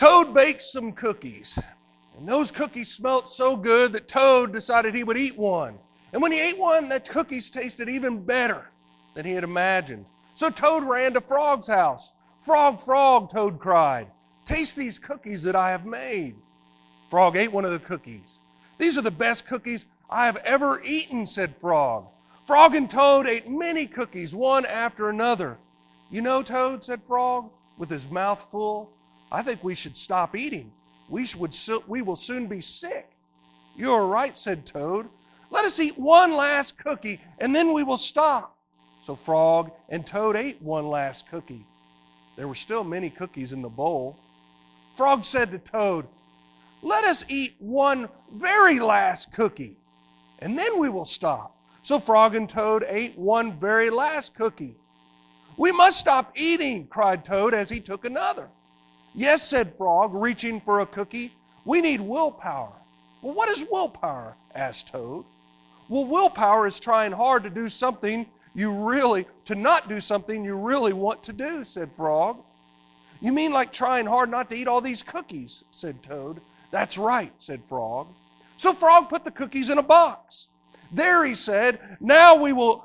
Toad baked some cookies, and those cookies smelt so good that Toad decided he would eat one. And when he ate one, the cookies tasted even better than he had imagined. So Toad ran to Frog's house. "Frog, Frog," Toad cried, "taste these cookies that I have made." Frog ate one of the cookies. "These are the best cookies I have ever eaten," said Frog. Frog and Toad ate many cookies, one after another. "You know, Toad," said Frog, with his mouth full, "I think we should stop eating. We will soon be sick." "You are right," said Toad. "Let us eat one last cookie, and then we will stop." So Frog and Toad ate one last cookie. There were still many cookies in the bowl. Frog said to Toad, "Let us eat one very last cookie, and then we will stop." So Frog and Toad ate one very last cookie. "We must stop eating," cried Toad as he took another. "Yes," said Frog, reaching for a cookie. "We need willpower." "Well, what is willpower?" asked Toad. "Well, willpower is trying hard to do something to not do something you really want to do," said Frog. "You mean like trying hard not to eat all these cookies?" said Toad. "That's right," said Frog. So Frog put the cookies in a box. "There," he said, now we will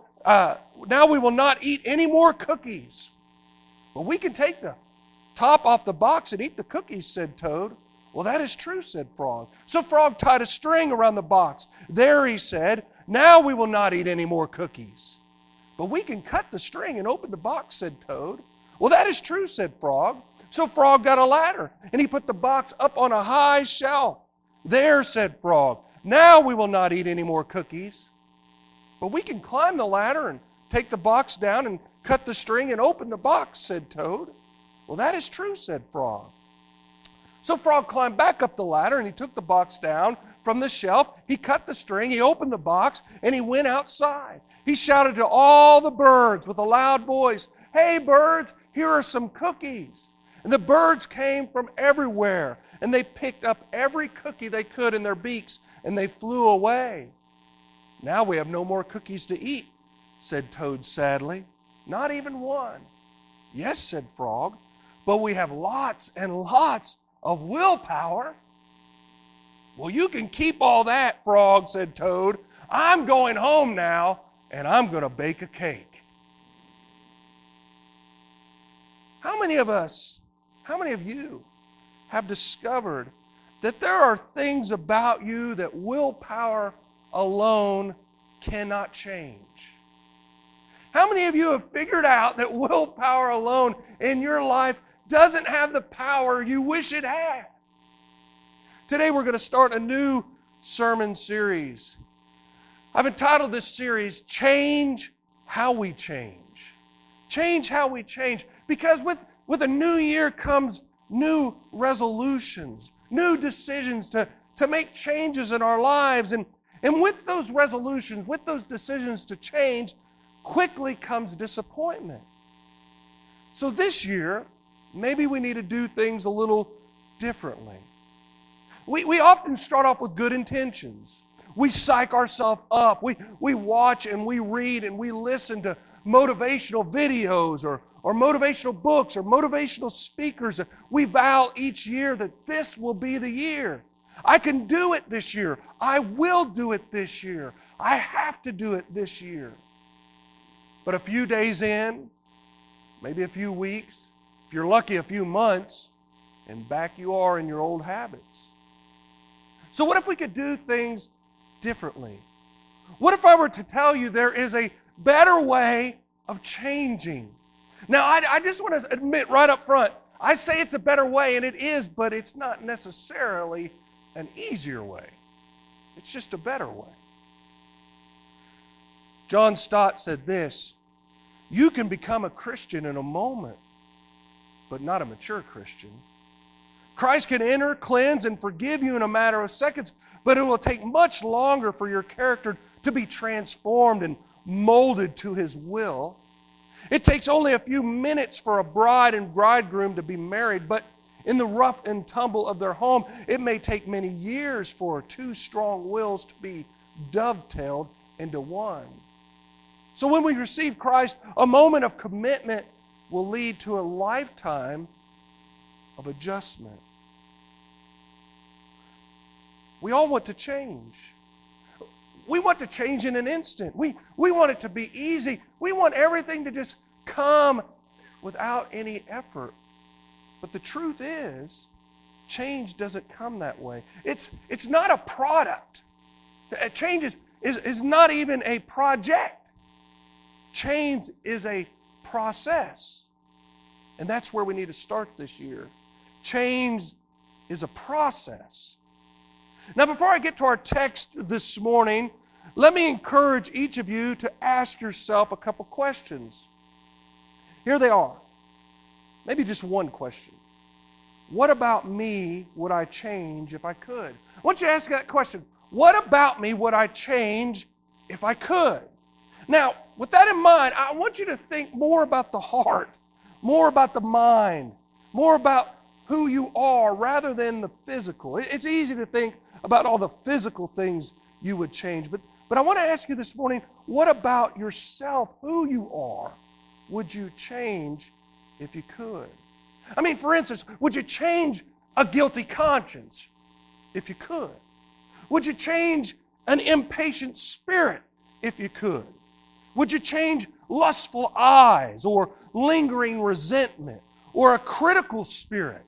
not eat any more cookies." "Well, we can take the top off the box and eat the cookies," said Toad. "Well, that is true," said Frog. So Frog tied a string around the box. "There," he said, now we will not eat any more cookies." "But we can cut the string and open the box," said Toad. "Well, that is true," said Frog. So Frog got a ladder, and he put the box up on a high shelf. "There," said Frog, now we will not eat any more cookies." "But we can climb the ladder and take the box down and cut the string and open the box," said Toad. "Well, that is true," said Frog. So Frog climbed back up the ladder, and he took the box down from the shelf. He cut the string, he opened the box, and he went outside. He shouted to all the birds with a loud voice, "Hey, birds, here are some cookies." And the birds came from everywhere, and they picked up every cookie they could in their beaks, and they flew away. "Now we have no more cookies to eat," said Toad sadly. "Not even one." "Yes," said Frog, "but we have lots and lots of willpower." "Well, you can keep all that, Frog," said Toad. "I'm going home now, and I'm going to bake a cake." How many of you have discovered that there are things about you that willpower alone cannot change? How many of you have figured out that willpower alone in your life doesn't have the power you wish it had? Today we're going to start a new sermon series. I've entitled this series, "Change How We Change." Change how we change. Because with a new year comes new resolutions, new decisions to make changes in our lives. And with those resolutions, with those decisions to change, quickly comes disappointment. So this year, maybe we need to do things a little differently. We often start off with good intentions. We psych ourselves up. We watch and we read and we listen to motivational videos or motivational books or motivational speakers. We vow each year that this will be the year. I can do it this year. I will do it this year. I have to do it this year. But a few days in, maybe a few weeks, if you're lucky, a few months, and back you are in your old habits. So what if we could do things differently? What if I were to tell you there is a better way of changing? Now, I just want to admit right up front, I say it's a better way, and it is, but it's not necessarily an easier way. It's just a better way. John Stott said this, "You can become a Christian in a moment, but not a mature Christian. Christ can enter, cleanse, and forgive you in a matter of seconds, but it will take much longer for your character to be transformed and molded to His will. It takes only a few minutes for a bride and bridegroom to be married, but in the rough and tumble of their home, it may take many years for two strong wills to be dovetailed into one. So when we receive Christ, a moment of commitment will lead to a lifetime of adjustment." We all want to change. We want to change in an instant. We want it to be easy. We want everything to just come without any effort. But the truth is, change doesn't come that way. It's not a product. Change is not even a project. Change is a process. And that's where we need to start this year. Change is a process. Now, before I get to our text this morning, let me encourage each of you to ask yourself a couple questions. Here they are. Maybe just one question. What about me would I change if I could? I want you to ask that question. What about me would I change if I could? Now, with that in mind, I want you to think more about the heart, more about the mind, more about who you are rather than the physical. It's easy to think about all the physical things you would change, but I want to ask you this morning, what about yourself, who you are, would you change if you could? I mean, for instance, would you change a guilty conscience if you could? Would you change an impatient spirit if you could? Would you change lustful eyes or lingering resentment or a critical spirit?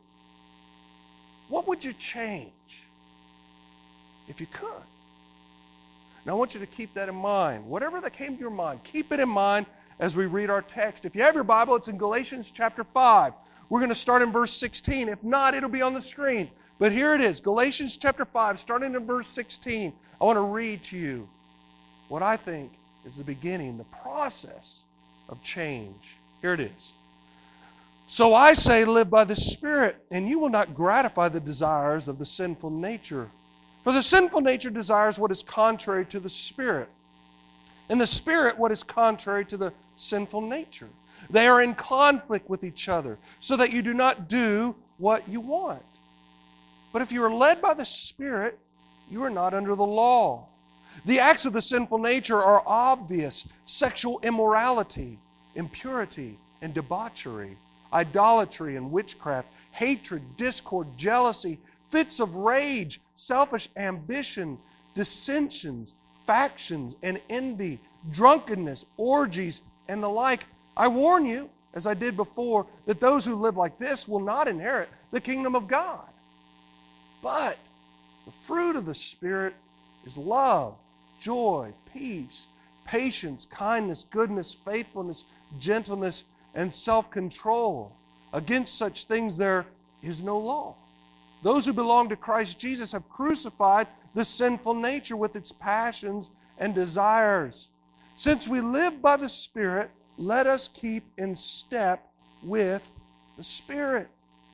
What would you change if you could? Now, I want you to keep that in mind. Whatever that came to your mind, keep it in mind as we read our text. If you have your Bible, it's in Galatians chapter 5. We're going to start in verse 16. If not, it'll be on the screen. But here it is, Galatians chapter 5, starting in verse 16. I want to read to you what I think is the beginning, the process of change. Here it is. So I say, live by the Spirit, and you will not gratify the desires of the sinful nature. For the sinful nature desires what is contrary to the Spirit, and the Spirit what is contrary to the sinful nature. They are in conflict with each other, so that you do not do what you want. But if you are led by the Spirit, you are not under the law. The acts of the sinful nature are obvious: sexual immorality, impurity and debauchery, idolatry and witchcraft, hatred, discord, jealousy, fits of rage, selfish ambition, dissensions, factions and envy, drunkenness, orgies, and the like. I warn you, as I did before, that those who live like this will not inherit the kingdom of God. But the fruit of the Spirit is love, joy, peace, patience, kindness, goodness, faithfulness, gentleness, and self-control. Against such things there is no law. Those who belong to Christ Jesus have crucified the sinful nature with its passions and desires. Since we live by the Spirit, let us keep in step with the Spirit.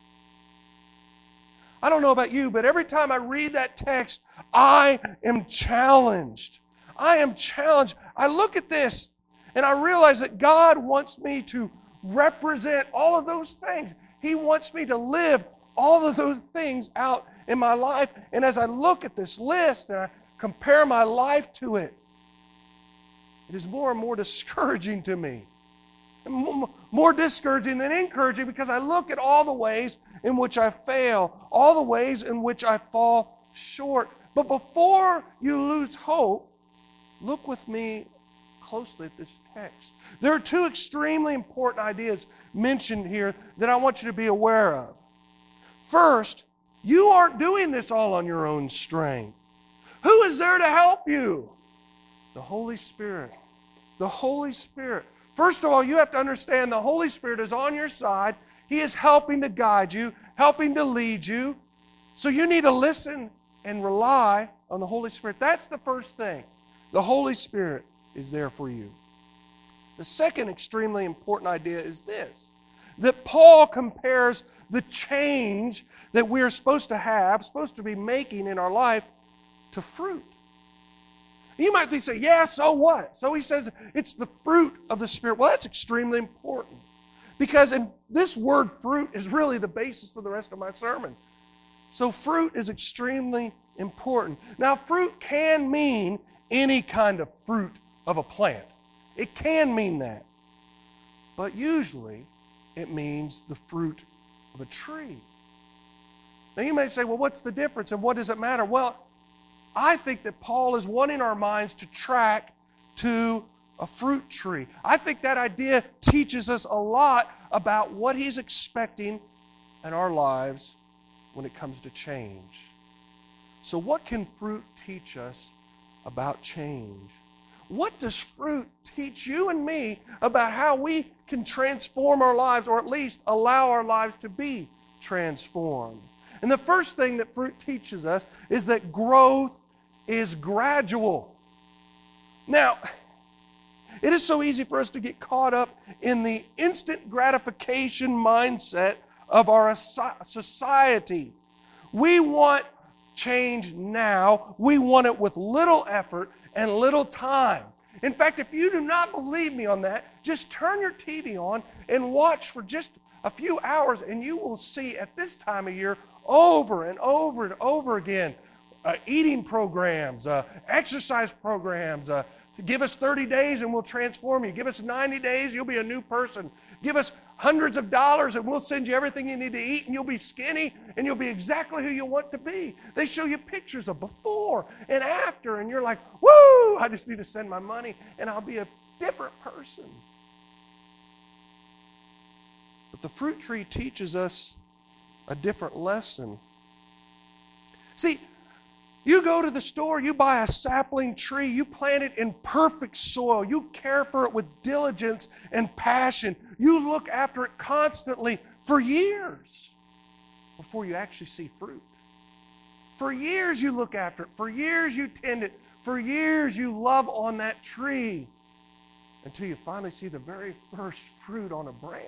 I don't know about you, but every time I read that text, I am challenged. I am challenged. I look at this and I realize that God wants me to represent all of those things. He wants me to live all of those things out in my life. And as I look at this list and I compare my life to it, it is more and more discouraging to me. More discouraging than encouraging, because I look at all the ways in which I fail, all the ways in which I fall short. But before you lose hope, look with me closely at this text. There are two extremely important ideas mentioned here that I want you to be aware of. First, you aren't doing this all on your own strength. Who is there to help you? The Holy Spirit. The Holy Spirit. First of all, you have to understand the Holy Spirit is on your side. He is helping to guide you, helping to lead you. So you need to listen and rely on the Holy Spirit. That's the first thing. The Holy Spirit is there for you. The second extremely important idea is this, that Paul compares the change that we are supposed to have, supposed to be making in our life, to fruit. You might be saying, yeah, so what? So he says it's the fruit of the Spirit. Well, that's extremely important, because this word fruit is really the basis for the rest of my sermon. So fruit is extremely important. Now, fruit can mean any kind of fruit of a plant. It can mean that. But usually it means the fruit of a tree. Now you may say, well, what's the difference and what does it matter? Well, I think that Paul is wanting our minds to track to a fruit tree. I think that idea teaches us a lot about what he's expecting in our lives when it comes to change. So what can fruit teach us about change? What does fruit teach you and me about how we can transform our lives, or at least allow our lives to be transformed? And the first thing that fruit teaches us is that growth is gradual. Now, it is so easy for us to get caught up in the instant gratification mindset of our society. We want change now. We want it with little effort and little time. In fact, if you do not believe me on that, just turn your TV on and watch for just a few hours, and you will see at this time of year over and over and over again eating programs, exercise programs. Give us 30 days and we'll transform you. Give us 90 days, you'll be a new person. Give us hundreds of dollars and we'll send you everything you need to eat, and you'll be skinny and you'll be exactly who you want to be. They show you pictures of before and after, and you're like, woo, I just need to send my money and I'll be a different person. But the fruit tree teaches us a different lesson. See, you go to the store, you buy a sapling tree, you plant it in perfect soil, you care for it with diligence and passion. You look after it constantly for years before you actually see fruit. For years you look after it, for years you tend it, for years you love on that tree until you finally see the very first fruit on a branch.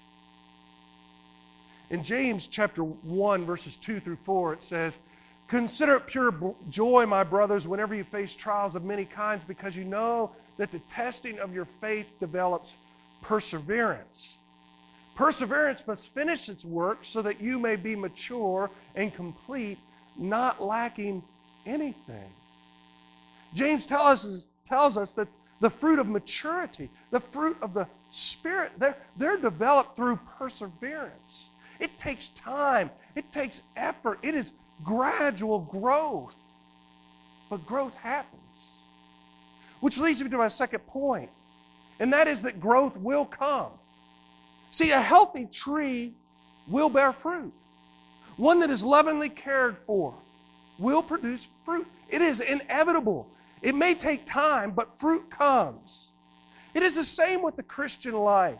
In James chapter 1, verses 2 through 4, it says, "Consider it pure joy, my brothers, whenever you face trials of many kinds, because you know that the testing of your faith develops perseverance. Perseverance must finish its work so that you may be mature and complete, not lacking anything." James tells us that the fruit of maturity, the fruit of the Spirit, they're developed through perseverance. It takes time. It takes effort. It is gradual growth. But growth happens. Which leads me to my second point, and that is that growth will come. See, a healthy tree will bear fruit. One that is lovingly cared for will produce fruit. It is inevitable. It may take time, but fruit comes. It is the same with the Christian life.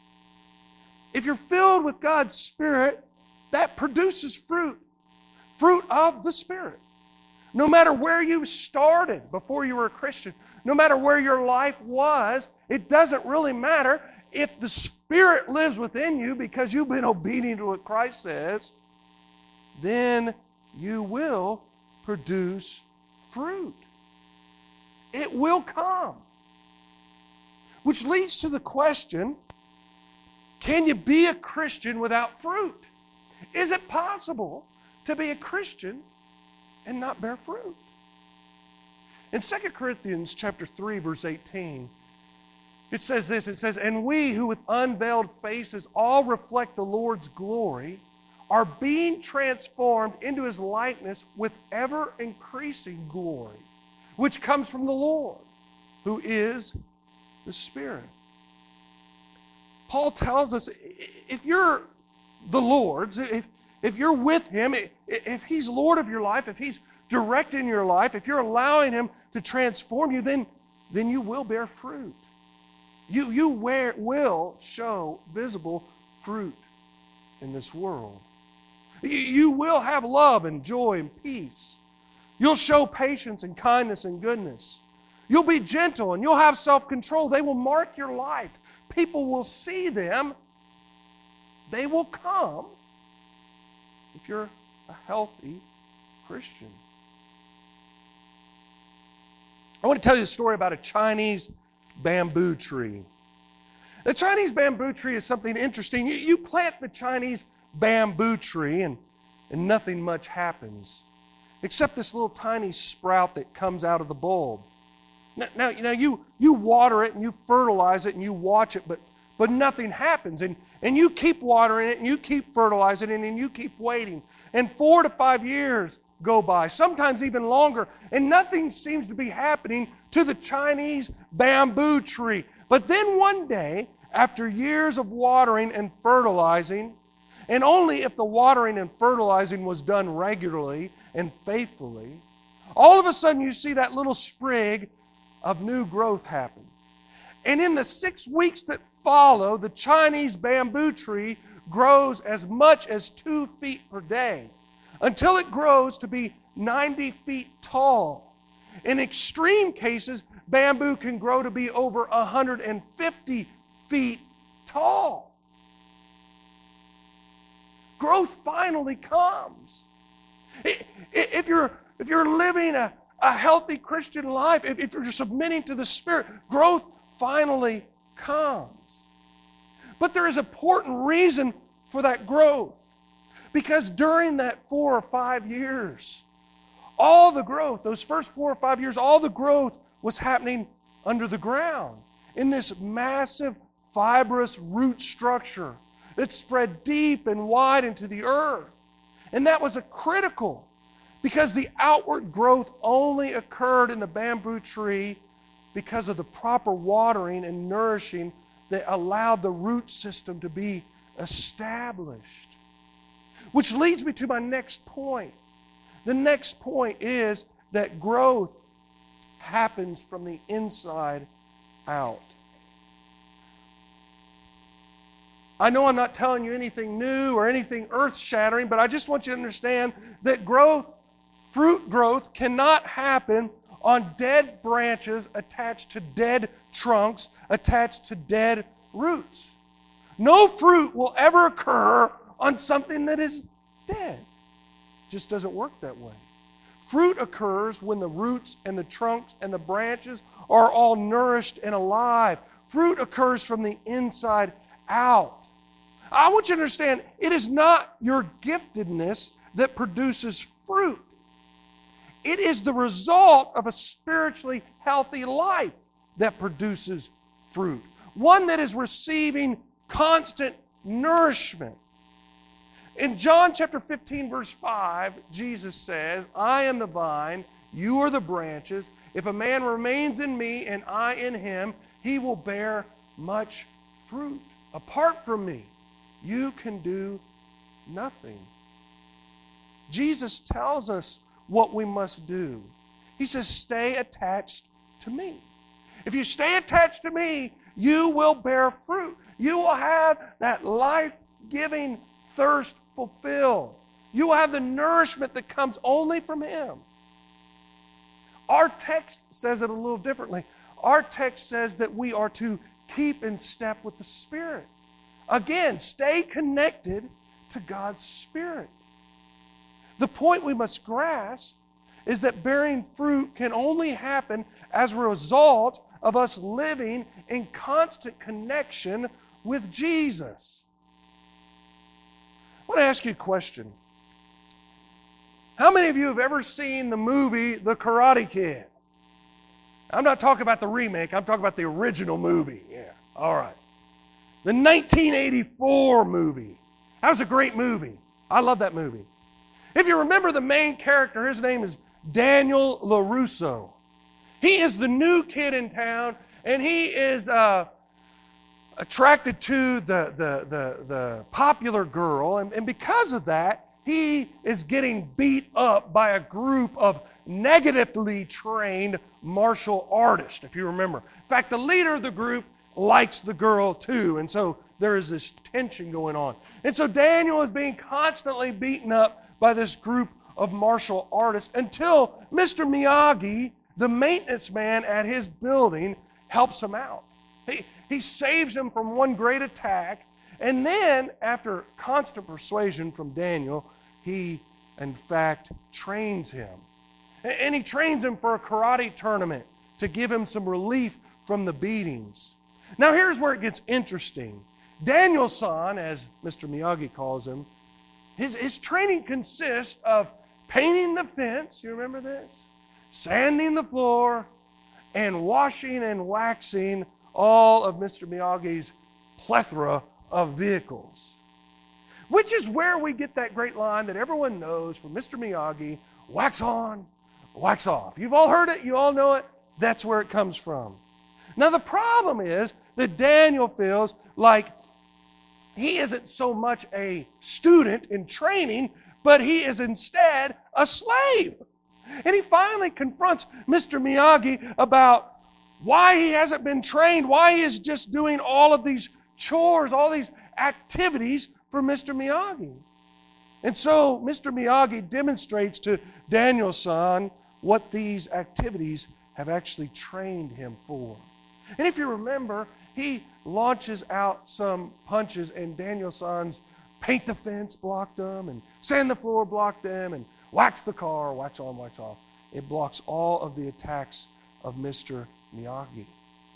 If you're filled with God's Spirit, that produces fruit. Fruit of the Spirit. No matter where you started before you were a Christian, no matter where your life was, it doesn't really matter. If the Spirit lives within you because you've been obedient to what Christ says, then you will produce fruit. It will come. Which leads to the question, can you be a Christian without fruit? Is it possible to be a Christian and not bear fruit? In 2 Corinthians chapter 3, verse 18, it says this, it says, "And we who with unveiled faces all reflect the Lord's glory are being transformed into His likeness with ever-increasing glory, which comes from the Lord, who is the Spirit." Paul tells us, if you're the Lord's, if you're with Him, if He's Lord of your life, if He's directing your life, if you're allowing Him to transform you, then you will bear fruit. You will show visible fruit in this world. You will have love and joy and peace. You'll show patience and kindness and goodness. You'll be gentle and you'll have self-control. They will mark your life. People will see them. They will come if you're a healthy Christian. I want to tell you a story about a Chinese bamboo tree. The Chinese bamboo tree is something interesting. You plant the Chinese bamboo tree and nothing much happens, except this little tiny sprout that comes out of the bulb. Now you water it and you fertilize it and you watch it, but nothing happens. And you keep watering it and you keep fertilizing it and you keep waiting. And 4 to 5 years go by, sometimes even longer, and nothing seems to be happening to the Chinese bamboo tree. But then one day, after years of watering and fertilizing, and only if the watering and fertilizing was done regularly and faithfully, all of a sudden you see that little sprig of new growth happen. And in the 6 weeks that follow, the Chinese bamboo tree grows as much as 2 feet per day until it grows to be 90 feet tall. In extreme cases, bamboo can grow to be over 150 feet tall. Growth finally comes. If you're living a healthy Christian life, if you're submitting to the Spirit, growth finally comes. But there is an important reason for that growth. Because during that 4 or 5 years, all the growth, those first 4 or 5 years, all the growth was happening under the ground in this massive fibrous root structure that spread deep and wide into the earth. And that was critical because the outward growth only occurred in the bamboo tree because of the proper watering and nourishing that allowed the root system to be established. Which leads me to my next point. The next point is that growth happens from the inside out. I know I'm not telling you anything new or anything earth-shattering, but I just want you to understand that growth, fruit growth, cannot happen on dead branches attached to dead trunks, attached to dead roots. No fruit will ever occur on something that is dead. It just doesn't work that way. Fruit occurs when the roots and the trunks and the branches are all nourished and alive. Fruit occurs from the inside out. I want you to understand, it is not your giftedness that produces fruit. It is the result of a spiritually healthy life that produces fruit. One that is receiving constant nourishment. In John chapter 15, verse 5, Jesus says, I am the vine, you are the branches. If a man remains in me and I in him, he will bear much fruit. Apart from me, you can do nothing. Jesus tells us what we must do. He says, stay attached to me. If you stay attached to me, you will bear fruit. You will have that life-giving thirst fulfilled. You will have the nourishment that comes only from Him. Our text says it a little differently. Our text says that we are to keep in step with the Spirit. Again, stay connected to God's Spirit. The point we must grasp is that bearing fruit can only happen as a result of us living in constant connection with Jesus. I want to ask you a question. How many of you have ever seen the movie The Karate Kid? I'm not talking about the remake, I'm talking about the original movie. Yeah, all right. The 1984 movie. That was a great movie. I love that movie. If you remember the main character, his name is Daniel LaRusso. He is the new kid in town, and he is attracted to the popular girl, and because of that, he is getting beat up by a group of negatively trained martial artists, if you remember. In fact, the leader of the group likes the girl too, and so there is this tension going on. And so Daniel is being constantly beaten up by this group of martial artists until Mr. Miyagi, the maintenance man at his building, helps him out. He saves him from one great attack, and then after constant persuasion from Daniel, he in fact trains him. And he trains him for a karate tournament to give him some relief from the beatings. Now here's where it gets interesting. Daniel-san, as Mr. Miyagi calls him, his training consists of painting the fence, you remember this? Sanding the floor, and washing and waxing all of Mr. Miyagi's plethora of vehicles. Which is where we get that great line that everyone knows from Mr. Miyagi, wax on, wax off. You've all heard it, you all know it. That's where it comes from. Now the problem is that Daniel feels like he isn't so much a student in training, but he is instead a slave. And he finally confronts Mr. Miyagi about why he hasn't been trained, why he is just doing all of these chores, all these activities for Mr. Miyagi. And so Mr. Miyagi demonstrates to Daniel's son what these activities have actually trained him for. And if you remember, he launches out some punches, and Daniel's sons paint the fence, block them, and sand the floor, block them, and wax the car, wax on, wax off. It blocks all of the attacks of Mr. Miyagi.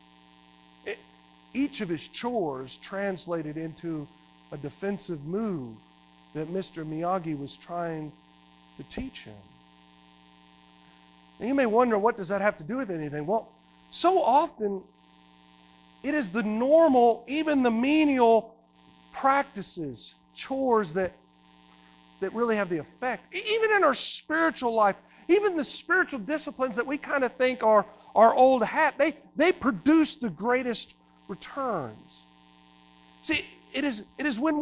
Each of his chores translated into a defensive move that Mr. Miyagi was trying to teach him. Now you may wonder, what does that have to do with anything? Well, so often it is the normal, even the menial practices, chores that really have the effect. Even in our spiritual life, even the spiritual disciplines that we kind of think are our old hat, they produce the greatest returns. See, it is when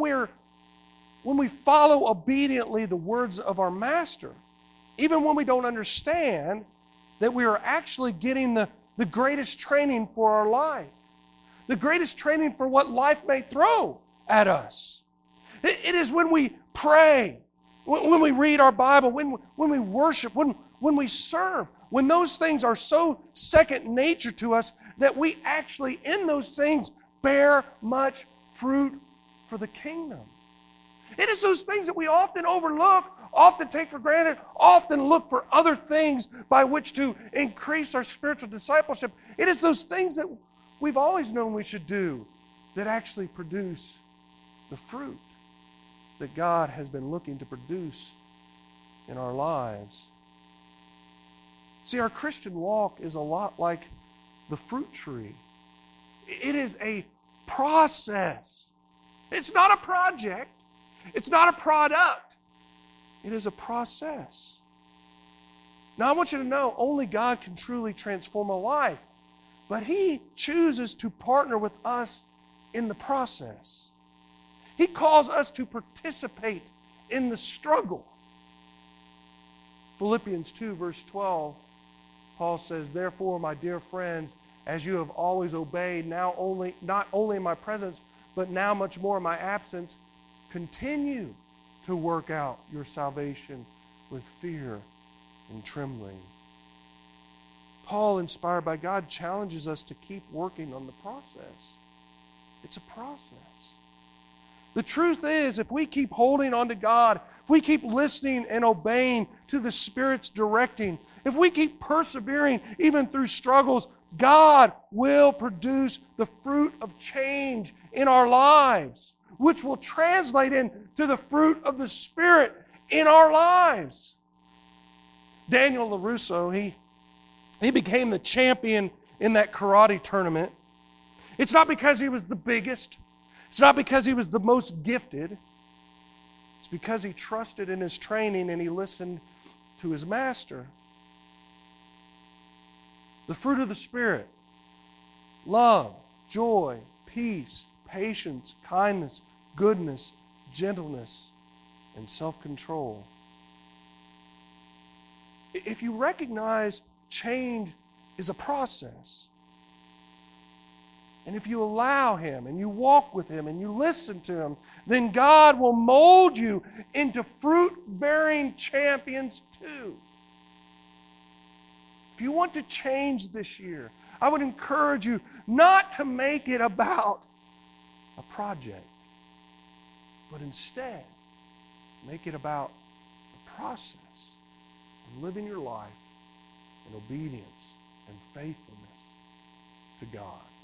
we follow obediently the words of our Master, even when we don't understand, that we are actually getting the greatest training for our life, the greatest training for what life may throw at us. It is when we pray, when we read our Bible, when we worship, when we serve, when those things are so second nature to us that we actually, in those things, bear much fruit for the kingdom. It is those things that we often overlook, often take for granted, often look for other things by which to increase our spiritual discipleship. It is those things that we've always known we should do that actually produce the fruit that God has been looking to produce in our lives. See, our Christian walk is a lot like the fruit tree. It is a process. It's not a project. It's not a product. It is a process. Now, I want you to know, only God can truly transform a life, but He chooses to partner with us in the process. He calls us to participate in the struggle. Philippians 2, verse 12, Paul says, "Therefore, my dear friends, as you have always obeyed, not only in my presence, but now much more in my absence, continue to work out your salvation with fear and trembling." Paul, inspired by God, challenges us to keep working on the process. It's a process. The truth is, if we keep holding on to God, if we keep listening and obeying to the Spirit's directing, if we keep persevering even through struggles, God will produce the fruit of change in our lives, which will translate into the fruit of the Spirit in our lives. Daniel LaRusso, he became the champion in that karate tournament. It's not because he was the biggest. It's not because he was the most gifted. It's because he trusted in his training and he listened to his master. The fruit of the Spirit: love, joy, peace, patience, kindness, goodness, gentleness, and self-control. If you recognize change is a process, and if you allow Him and you walk with Him and you listen to Him, then God will mold you into fruit-bearing champions too. If you want to change this year, I would encourage you not to make it about a project, but instead make it about the process of living your life in obedience and faithfulness to God.